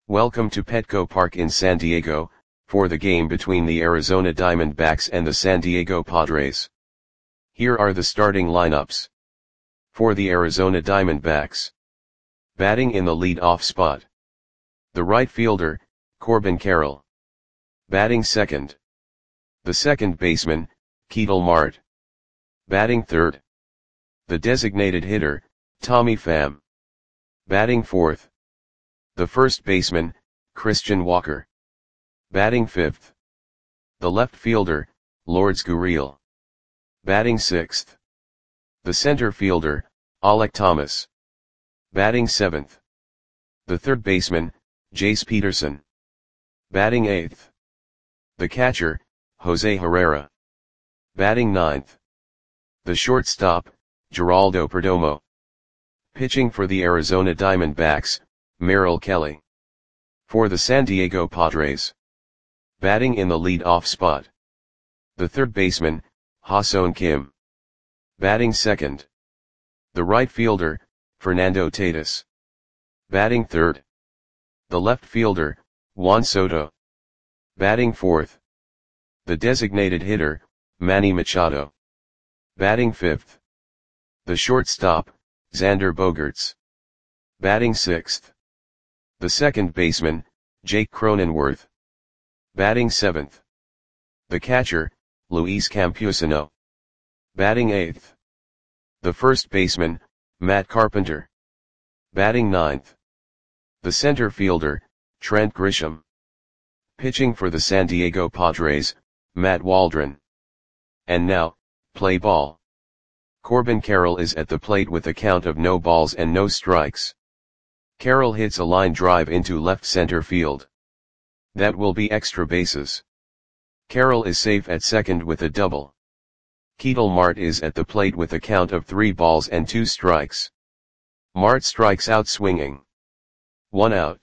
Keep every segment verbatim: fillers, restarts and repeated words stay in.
Welcome to Petco Park in San Diego, for the game between the Arizona Diamondbacks and the San Diego Padres. Here are the starting lineups. For the Arizona Diamondbacks. Batting in the lead-off spot. The right fielder, Corbin Carroll. Batting second. The second baseman, Ketel Marte. Batting third. The designated hitter, Tommy Pham. Batting fourth. The first baseman, Christian Walker. Batting fifth. The left fielder, Lourdes Gurriel. Batting sixth. The center fielder, Alek Thomas. Batting seventh. The third baseman, Jace Peterson. Batting eighth. The catcher, Jose Herrera. Batting ninth. The shortstop, Geraldo Perdomo. Pitching for the Arizona Diamondbacks, Merrill Kelly. For the San Diego Padres. Batting in the lead-off spot. The third baseman, Ha-Seong Kim. Batting second. The right fielder, Fernando Tatis. Batting third. The left fielder, Juan Soto. Batting fourth. The designated hitter, Manny Machado. Batting fifth. The shortstop, Xander Bogaerts. Batting sixth. The second baseman, Jake Cronenworth. Batting seventh. The catcher, Luis Campusano. Batting eighth. The first baseman, Matt Carpenter. Batting ninth. The center fielder, Trent Grisham. Pitching for the San Diego Padres, Matt Waldron. And now, play ball. Corbin Carroll is at the plate with a count of no balls and no strikes. Carroll hits a line drive into left center field. That will be extra bases. Carroll is safe at second with a double. Ketel Marte is at the plate with a count of three balls and two strikes. Marte strikes out swinging. One out.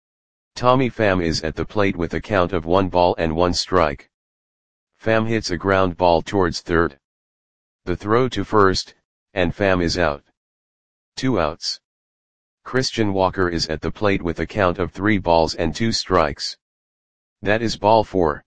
Tommy Pham is at the plate with a count of one ball and one strike. Pham hits a ground ball towards third. The throw to first, and Pham is out. Two outs. Christian Walker is at the plate with a count of three balls and two strikes. That is ball four.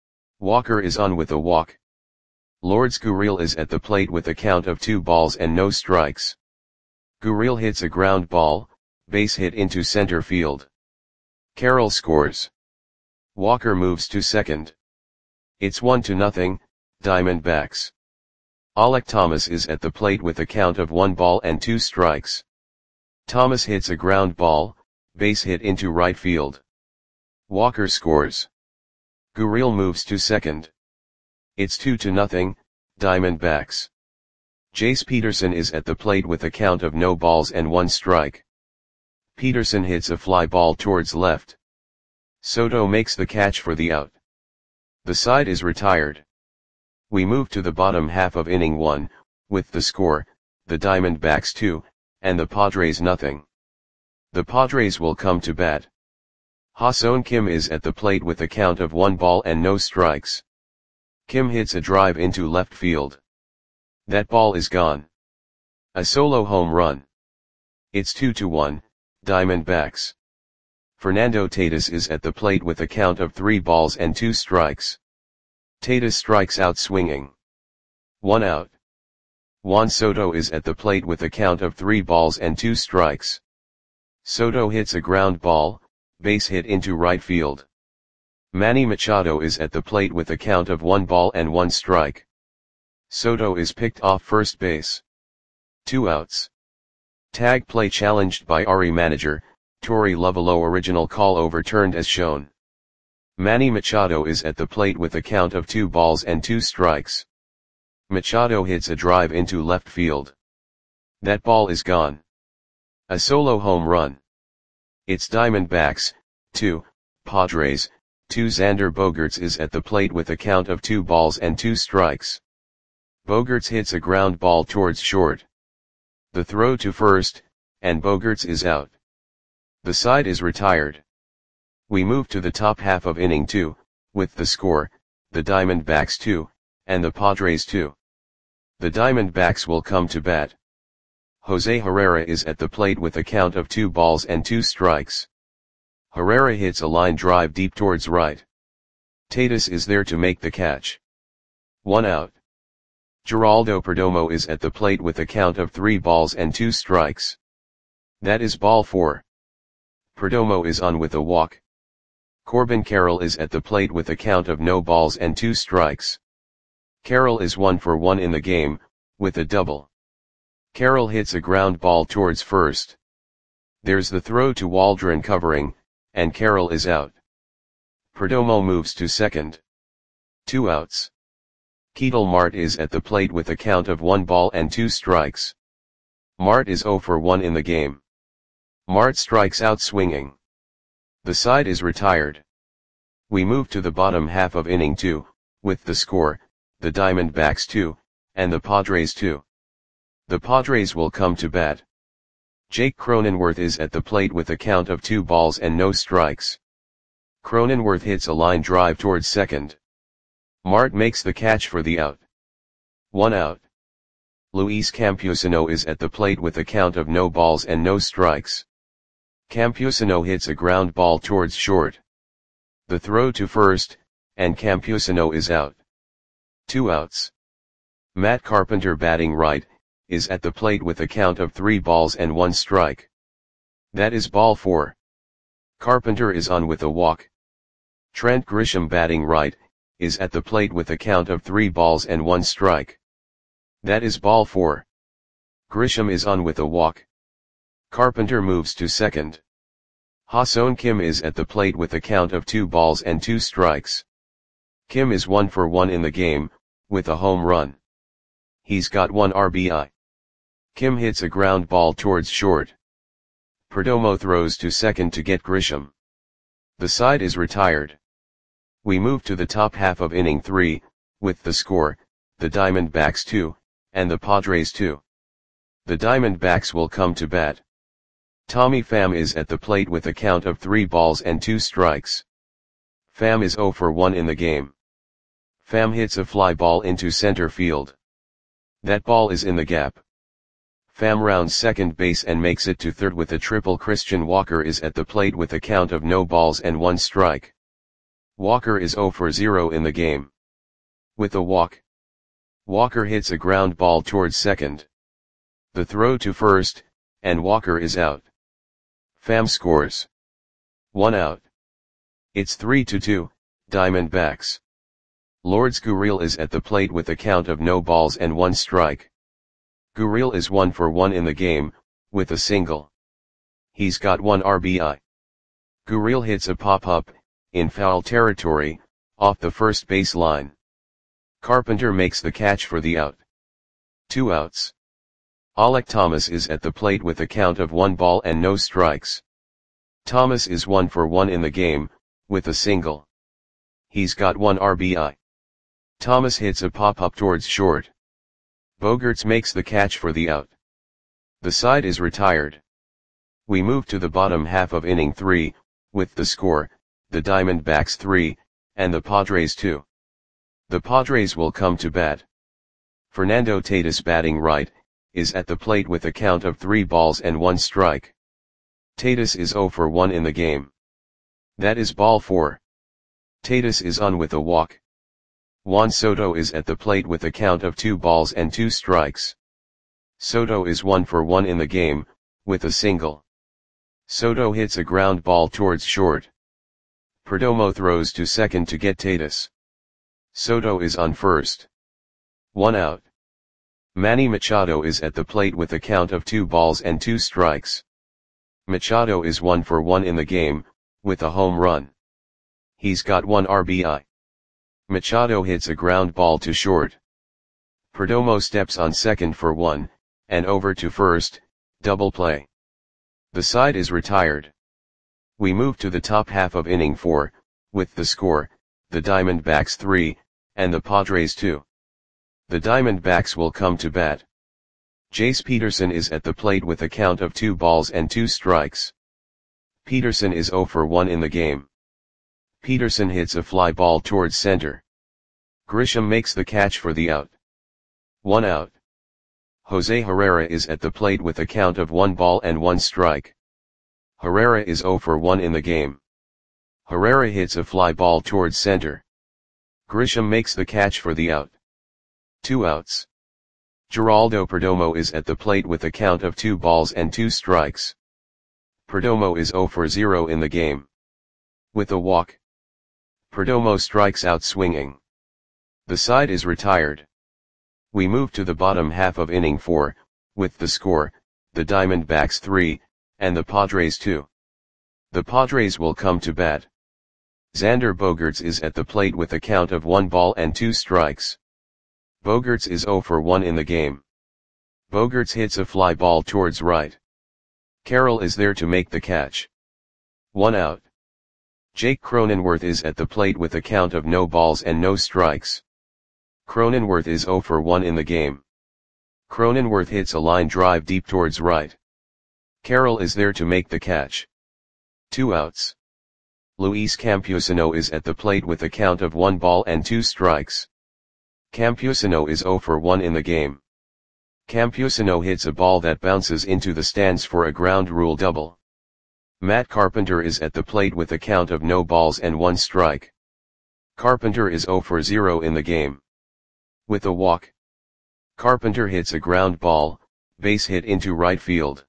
Walker is on with a walk. Lourdes Gurriel is at the plate with a count of two balls and no strikes. Gurriel hits a ground ball, base hit into center field. Carroll scores. Walker moves to second. It's one to nothing, Diamondbacks. Alek Thomas is at the plate with a count of one ball and two strikes. Thomas hits a ground ball, base hit into right field. Walker scores. Gurriel moves to second. It's two to nothing, Diamondbacks. Jace Peterson is at the plate with a count of no balls and one strike. Peterson hits a fly ball towards left. Soto makes the catch for the out. The side is retired. We move to the bottom half of inning one, with the score, the Diamondbacks two, and the Padres nothing. The Padres will come to bat. Ha-Seong Kim is at the plate with a count of one ball and no strikes. Kim hits a drive into left field. That ball is gone. A solo home run. It's two to one, Diamondbacks. Fernando Tatis is at the plate with a count of three balls and two strikes. Tatis strikes out swinging. One out. Juan Soto is at the plate with a count of three balls and two strikes. Soto hits a ground ball, base hit into right field. Manny Machado is at the plate with a count of one ball and one strike. Soto is picked off first base. Two outs. Tag play challenged by Ari manager, Torey Lovullo. Original call overturned as shown. Manny Machado is at the plate with a count of two balls and two strikes. Machado hits a drive into left field. That ball is gone. A solo home run. It's Diamondbacks, two, Padres, two. Xander Bogaerts is at the plate with a count of two balls and two strikes. Bogaerts hits a ground ball towards short. The throw to first, and Bogaerts is out. The side is retired. We move to the top half of inning two, with the score, the Diamondbacks two, and the Padres two. The Diamondbacks will come to bat. Jose Herrera is at the plate with a count of two balls and two strikes. Herrera hits a line drive deep towards right. Tatis is there to make the catch. One out. Geraldo Perdomo is at the plate with a count of three balls and two strikes. That is ball four. Perdomo is on with a walk. Corbin Carroll is at the plate with a count of no balls and two strikes. Carroll is one for one in the game, with a double. Carroll hits a ground ball towards first. There's the throw to Waldron covering, and Carroll is out. Perdomo moves to second. Two outs. Ketel Marte is at the plate with a count of one ball and two strikes. Marte is zero for one in the game. Marte strikes out swinging. The side is retired. We move to the bottom half of inning two, with the score, the Diamondbacks two, and the Padres two. The Padres will come to bat. Jake Cronenworth is at the plate with a count of two balls and no strikes. Cronenworth hits a line drive towards second. Marte makes the catch for the out. One out. Luis Campusano is at the plate with a count of no balls and no strikes. Campusano hits a ground ball towards short. The throw to first, and Campusano is out. Two outs. Matt Carpenter, batting right, is at the plate with a count of three balls and one strike. That is ball four. Carpenter is on with a walk. Trent Grisham, batting right, is at the plate with a count of three balls and one strike. That is ball four. Grisham is on with a walk. Carpenter moves to second. Ha-Seong Kim is at the plate with a count of two balls and two strikes. Kim is one for one in the game, with a home run. He's got one R B I. Kim hits a ground ball towards short. Perdomo throws to second to get Grisham. The side is retired. We move to the top half of inning three, with the score, the Diamondbacks two, and the Padres two. The Diamondbacks will come to bat. Tommy Pham is at the plate with a count of three balls and two strikes. Pham is zero for one in the game. Pham hits a fly ball into center field. That ball is in the gap. Pham rounds second base and makes it to third with a triple. Christian Walker is at the plate with a count of no balls and one strike. Walker is zero for zero in the game. With a walk, Walker hits a ground ball towards second. The throw to first, and Walker is out. Pham scores. One out. It's three to two, Diamondbacks. Lourdes Gurriel is at the plate with a count of no balls and one strike. Gurriel is one for one in the game, with a single. He's got one R B I. Gurriel hits a pop-up, in foul territory, off the first base line. Carpenter makes the catch for the out. Two outs. Alek Thomas is at the plate with a count of one ball and no strikes. Thomas is one for one in the game, with a single. He's got one R B I. Thomas hits a pop-up towards short. Bogaerts makes the catch for the out. The side is retired. We move to the bottom half of inning three, with the score, the Diamondbacks three, and the Padres two. The Padres will come to bat. Fernando Tatis, batting right, is at the plate with a count of three balls and one strike. Tatis is zero for one in the game. That is ball four. Tatis is on with a walk. Juan Soto is at the plate with a count of two balls and two strikes. Soto is one for one in the game, with a single. Soto hits a ground ball towards short. Perdomo throws to second to get Tatis. Soto is on first. One out. Manny Machado is at the plate with a count of two balls and two strikes. Machado is one for one in the game, with a home run. He's got one R B I. Machado hits a ground ball to short. Perdomo steps on second for one, and over to first, double play. The side is retired. We move to the top half of inning four, with the score, the Diamondbacks three, and the Padres two. The Diamondbacks will come to bat. Jace Peterson is at the plate with a count of two balls and two strikes. Peterson is zero for one in the game. Peterson hits a fly ball towards center. Grisham makes the catch for the out. One out. Jose Herrera is at the plate with a count of one ball and one strike. Herrera is zero for one in the game. Herrera hits a fly ball towards center. Grisham makes the catch for the out. Two outs. Geraldo Perdomo is at the plate with a count of two balls and two strikes. Perdomo is zero for zero in the game. With a walk, Perdomo strikes out swinging. The side is retired. We move to the bottom half of inning four, with the score, the Diamondbacks three, and the Padres two. The Padres will come to bat. Xander Bogaerts is at the plate with a count of one ball and two strikes. Bogaerts is zero for one in the game. Bogaerts hits a fly ball towards right. Carroll is there to make the catch. One out. Jake Cronenworth is at the plate with a count of no balls and no strikes. Cronenworth is zero for one in the game. Cronenworth hits a line drive deep towards right. Carroll is there to make the catch. Two outs. Luis Campusano is at the plate with a count of one ball and two strikes. Campusano is zero for one in the game. Campusano hits a ball that bounces into the stands for a ground rule double. Matt Carpenter is at the plate with a count of no balls and one strike. Carpenter is zero for zero in the game. With a walk, Carpenter hits a ground ball, base hit into right field.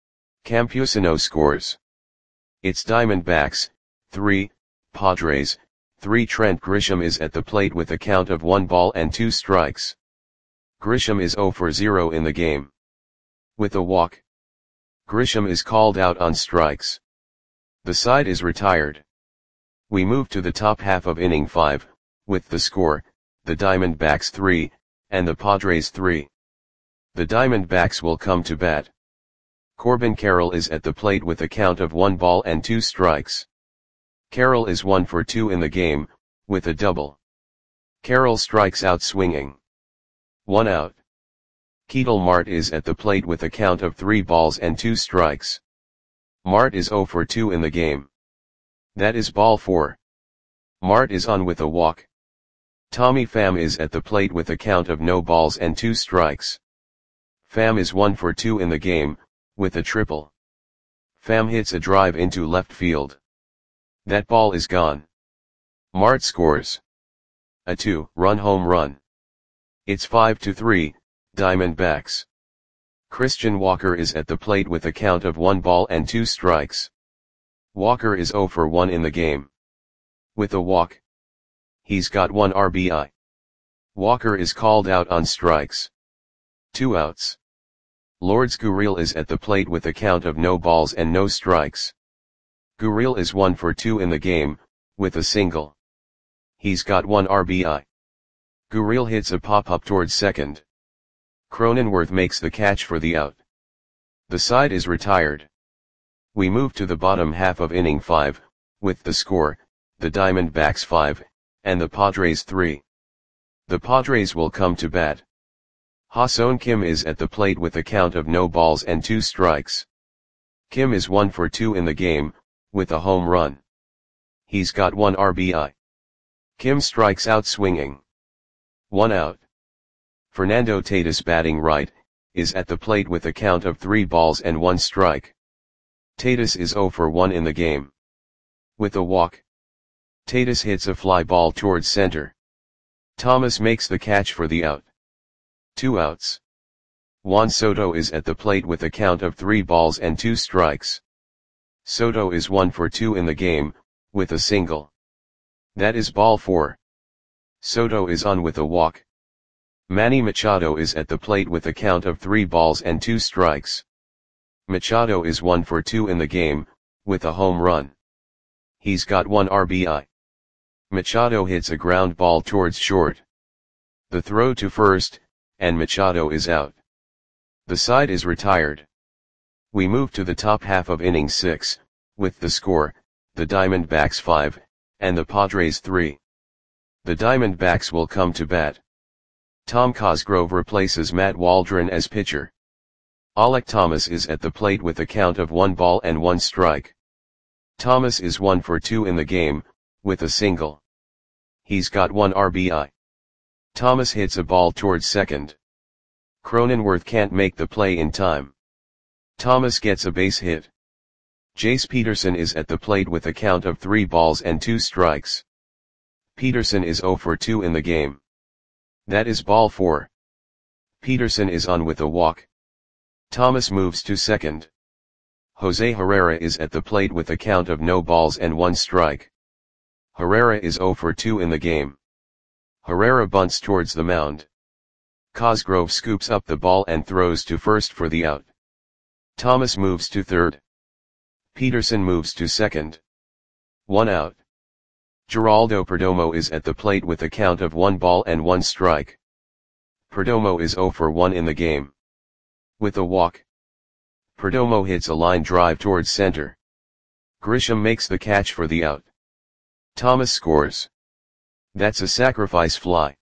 Campusano scores. It's Diamondbacks, three, Padres, three. Trent Grisham is at the plate with a count of one ball and two strikes. Grisham is zero for zero in the game. With a walk, Grisham is called out on strikes. The side is retired. We move to the top half of inning five, with the score, the Diamondbacks three, and the Padres three. The Diamondbacks will come to bat. Corbin Carroll is at the plate with a count of one ball and two strikes. Carroll is one for two in the game, with a double. Carroll strikes out swinging. One out. Ketel Marte is at the plate with a count of three balls and two strikes. Marte is zero for two in the game. That is ball four. Marte is on with a walk. Tommy Pham is at the plate with a count of no balls and two strikes. Pham is one for two in the game, with a triple. Pham hits a drive into left field. That ball is gone. Marte scores a two-run home run. It's five to three, Diamondbacks. Christian Walker is at the plate with a count of one ball and two strikes. Walker is zero for one in the game. With a walk, he's got one R B I. Walker is called out on strikes. Two outs. Lourdes Gurriel is at the plate with a count of no balls and no strikes. Gurriel is one for two in the game, with a single. He's got one R B I. Gurriel hits a pop-up towards second. Cronenworth makes the catch for the out. The side is retired. We move to the bottom half of inning five, with the score, the Diamondbacks five, and the Padres three. The Padres will come to bat. Ha-Seong Kim is at the plate with a count of no balls and two strikes. Kim is one for two in the game, with a home run. He's got one R B I. Kim strikes out swinging. One out. Fernando Tatis, batting right, is at the plate with a count of three balls and one strike. Tatis is zero for one in the game. With a walk, Tatis hits a fly ball towards center. Thomas makes the catch for the out. Two outs. Juan Soto is at the plate with a count of three balls and two strikes. Soto is one for two in the game, with a single. That is ball four. Soto is on with a walk. Manny Machado is at the plate with a count of three balls and two strikes. Machado is one for two in the game, with a home run. He's got one R B I. Machado hits a ground ball towards short. The throw to first, and Machado is out. The side is retired. We move to the top half of inning six, with the score, the Diamondbacks five, and the Padres three. The Diamondbacks will come to bat. Tom Cosgrove replaces Matt Waldron as pitcher. Alek Thomas is at the plate with a count of one ball and one strike. Thomas is one for two in the game, with a single. He's got one R B I. Thomas hits a ball towards second. Cronenworth can't make the play in time. Thomas gets a base hit. Jace Peterson is at the plate with a count of three balls and two strikes. Peterson is zero for two in the game. That is ball four. Peterson is on with a walk. Thomas moves to second. Jose Herrera is at the plate with a count of no balls and one strike. Herrera is zero for two in the game. Herrera bunts towards the mound. Cosgrove scoops up the ball and throws to first for the out. Thomas moves to third. Peterson moves to second. One out. Geraldo Perdomo is at the plate with a count of one ball and one strike. Perdomo is zero for one in the game. With a walk, Perdomo hits a line drive towards center. Grisham makes the catch for the out. Thomas scores. That's a sacrifice fly.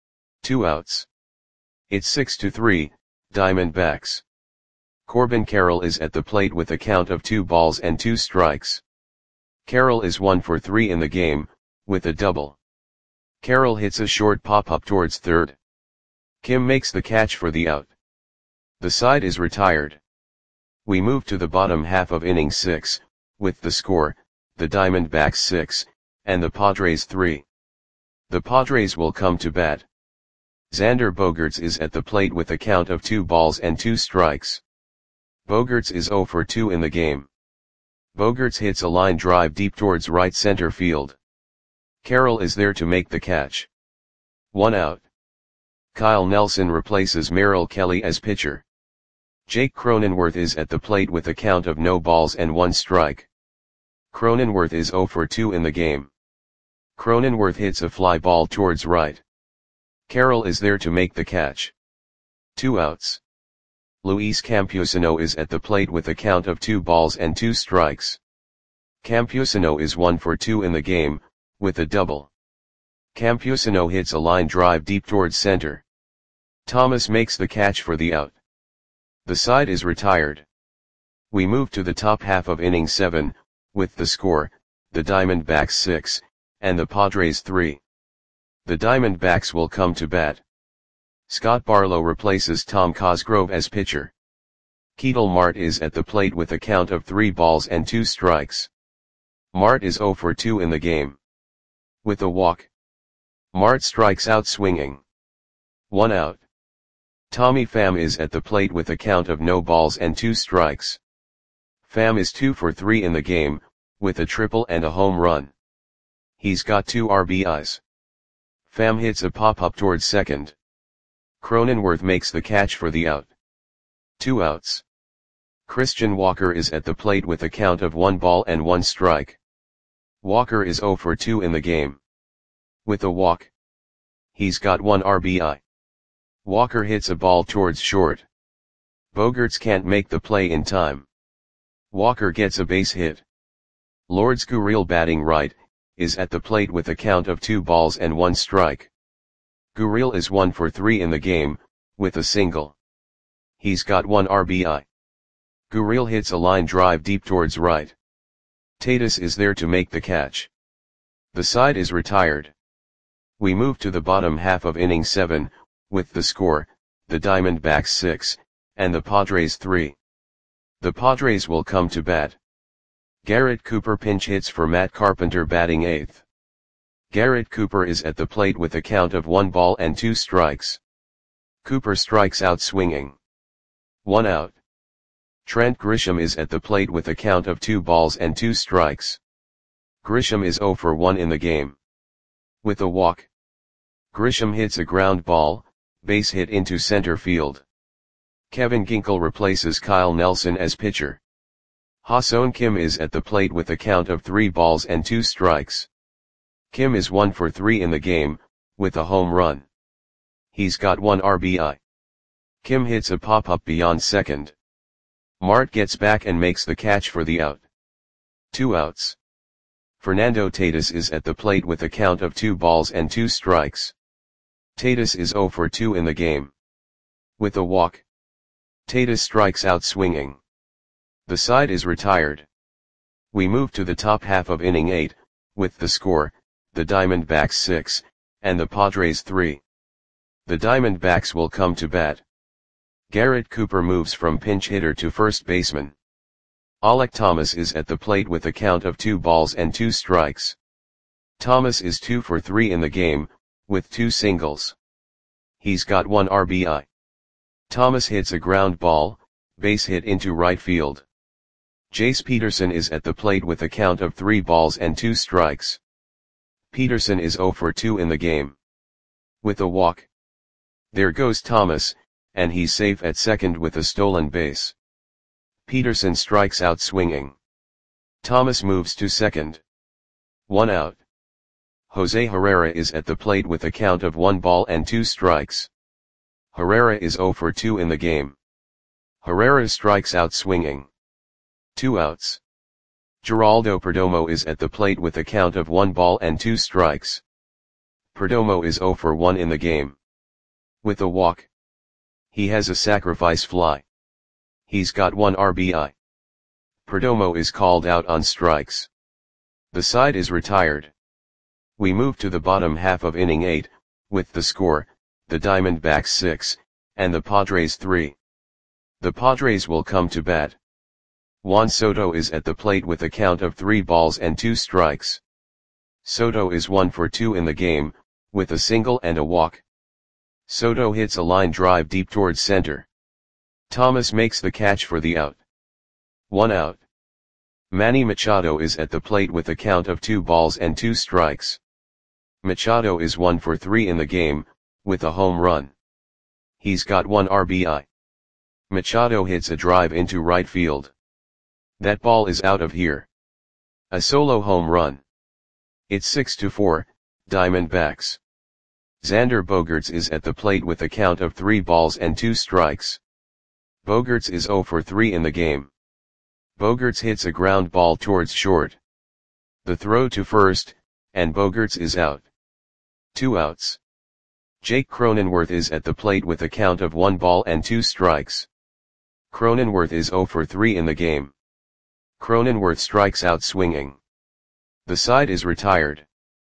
Two outs. It's six to three, Diamondbacks. Corbin Carroll is at the plate with a count of two balls and two strikes. Carroll is one for three in the game, with a double. Carroll hits a short pop-up towards third. Kim makes the catch for the out. The side is retired. We move to the bottom half of inning six, with the score, the Diamondbacks six, and the Padres three. The Padres will come to bat. Xander Bogaerts is at the plate with a count of two balls and two strikes. Bogaerts is zero for two in the game. Bogaerts hits a line drive deep towards right center field. Carroll is there to make the catch. One out. Kyle Nelson replaces Merrill Kelly as pitcher. Jake Cronenworth is at the plate with a count of no balls and one strike. Cronenworth is zero for two in the game. Cronenworth hits a fly ball towards right. Carroll is there to make the catch. Two outs. Luis Campusano is at the plate with a count of two balls and two strikes. Campusano is one for two in the game, with a double. Campusano hits a line drive deep towards center. Thomas makes the catch for the out. The side is retired. We move to the top half of inning seven, with the score, the Diamondbacks six, and the Padres three. The Diamondbacks will come to bat. Scott Barlow replaces Tom Cosgrove as pitcher. Ketel Marte is at the plate with a count of three balls and two strikes. Marte is zero for two in the game. With a walk, Marte strikes out swinging. One out. Tommy Pham is at the plate with a count of no balls and two strikes. Pham is two for three in the game, with a triple and a home run. He's got two R B Is. Pham hits a pop-up towards second. Cronenworth makes the catch for the out. Two outs. Christian Walker is at the plate with a count of one ball and one strike. Walker is zero for two in the game. With a walk, he's got one R B I. Walker hits a ball towards short. Bogaerts can't make the play in time. Walker gets a base hit. Lourdes Gurriel, batting right, is at the plate with a count of two balls and one strike. Gurriel is one for three in the game, with a single. He's got one R B I. Gurriel hits a line drive deep towards right. Tatis is there to make the catch. The side is retired. We move to the bottom half of inning seven, with the score, the Diamondbacks six, and the Padres three. The Padres will come to bat. Garrett Cooper pinch hits for Matt Carpenter, batting eighth. Garrett Cooper is at the plate with a count of one ball and two strikes. Cooper strikes out swinging. One out. Trent Grisham is at the plate with a count of two balls and two strikes. Grisham is zero for one in the game. With a walk, Grisham hits a ground ball, base hit into center field. Kevin Ginkel replaces Kyle Nelson as pitcher. Ha-Seong Kim is at the plate with a count of three balls and two strikes. Kim is one for three in the game, with a home run. He's got one R B I. Kim hits a pop-up beyond second. Marte gets back and makes the catch for the out. Two outs. Fernando Tatis is at the plate with a count of two balls and two strikes. Tatis is zero for two in the game. With a walk, Tatis strikes out swinging. The side is retired. We move to the top half of inning eight, with the score, the Diamondbacks six, and the Padres three. The Diamondbacks will come to bat. Garrett Cooper moves from pinch hitter to first baseman. Alec Thomas is at the plate with a count of two balls and two strikes. Thomas is two for three in the game, with two singles. He's got one R B I. Thomas hits a ground ball, base hit into right field. Jace Peterson is at the plate with a count of three balls and two strikes. Peterson is zero for two in the game. With a walk. There goes Thomas, and he's safe at second with a stolen base. Peterson strikes out swinging. Thomas moves to second. One out. Jose Herrera is at the plate with a count of one ball and two strikes. Herrera is zero for two in the game. Herrera strikes out swinging. Two outs. Geraldo Perdomo is at the plate with a count of one ball and two strikes. Perdomo is zero for one in the game. With a walk. He has a sacrifice fly. He's got one R B I. Perdomo is called out on strikes. The side is retired. We move to the bottom half of inning eight, with the score, the Diamondbacks six, and the Padres three. The Padres will come to bat. Juan Soto is at the plate with a count of three balls and two strikes. Soto is one for two in the game, with a single and a walk. Soto hits a line drive deep towards center. Thomas makes the catch for the out. One out. Manny Machado is at the plate with a count of two balls and two strikes. Machado is one for three in the game, with a home run. He's got one R B I. Machado hits a drive into right field. That ball is out of here. A solo home run. It's six to four, Diamondbacks. Xander Bogaerts is at the plate with a count of three balls and two strikes. Bogaerts is zero for three in the game. Bogaerts hits a ground ball towards short. The throw to first, and Bogaerts is out. Two outs. Jake Cronenworth is at the plate with a count of one ball and two strikes. Cronenworth is zero for three in the game. Cronenworth strikes out swinging. The side is retired.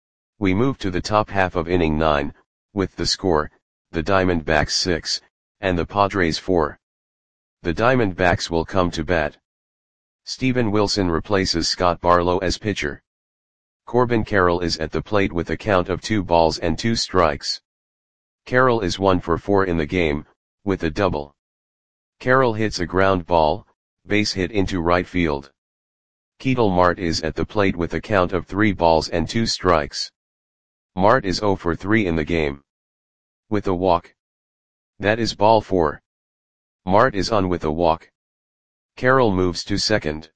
We move to the top half of inning nine, with the score, the Diamondbacks six, and the Padres four. The Diamondbacks will come to bat. Steven Wilson replaces Scott Barlow as pitcher. Corbin Carroll is at the plate with a count of two balls and two strikes. Carroll is one for four in the game, with a double. Carroll hits a ground ball, base hit into right field. Ketel Marte is at the plate with a count of three balls and two strikes. Marte is zero for three in the game. With a walk. That is ball four. Marte is on with a walk. Carroll moves to second.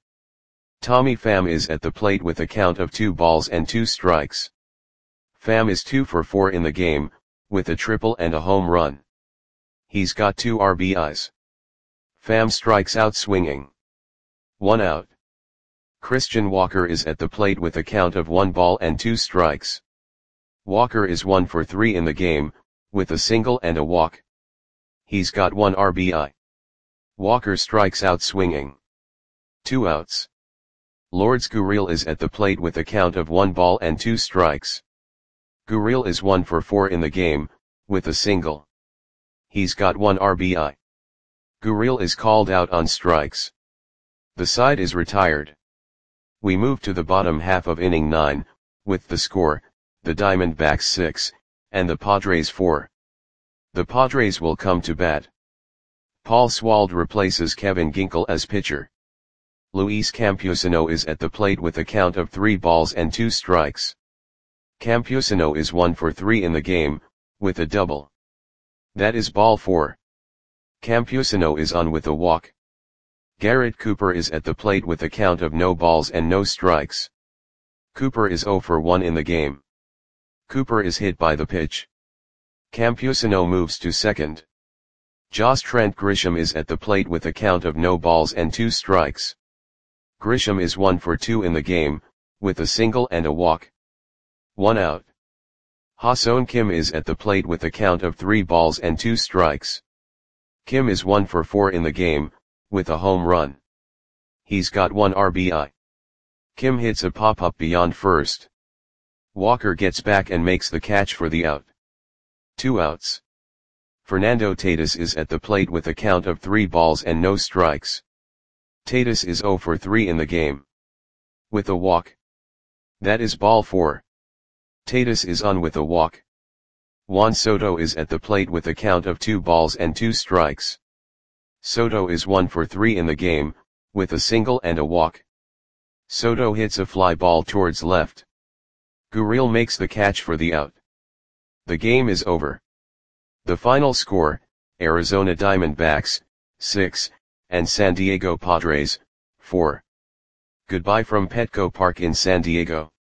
Tommy Pham is at the plate with a count of two balls and two strikes. Pham is two for four in the game, with a triple and a home run. He's got two R B Is. Pham strikes out swinging. One out. Christian Walker is at the plate with a count of one ball and two strikes. Walker is one for three in the game, with a single and a walk. He's got one R B I. Walker strikes out swinging. Two outs. Lourdes Gurriel is at the plate with a count of one ball and two strikes. Gurriel is one for four in the game, with a single. He's got one R B I. Gurriel is called out on strikes. The side is retired. We move to the bottom half of inning nine, with the score, the Diamondbacks six, and the Padres four. The Padres will come to bat. Paul Swald replaces Kevin Ginkel as pitcher. Luis Campusano is at the plate with a count of three balls and two strikes. Campusano is one for three in the game, with a double. That is ball four. Campusano is on with a walk. Garrett Cooper is at the plate with a count of no balls and no strikes. Cooper is zero for one in the game. Cooper is hit by the pitch. Campusano moves to second. Josh Trent Grisham is at the plate with a count of no balls and two strikes. Grisham is one for two in the game, with a single and a walk. One out. Ha-Seong Kim is at the plate with a count of three balls and two strikes. Kim is one for four in the game, with a home run. He's got one R B I. Kim hits a pop-up beyond first. Walker gets back and makes the catch for the out. Two outs. Fernando Tatis is at the plate with a count of three balls and no strikes. Tatis is zero for three in the game. With a walk. That is ball four. Tatis is on with a walk. Juan Soto is at the plate with a count of two balls and two strikes. Soto is one for three in the game, with a single and a walk. Soto hits a fly ball towards left. Gurriel makes the catch for the out. The game is over. The final score, Arizona Diamondbacks, six, and San Diego Padres, four. Goodbye from Petco Park in San Diego.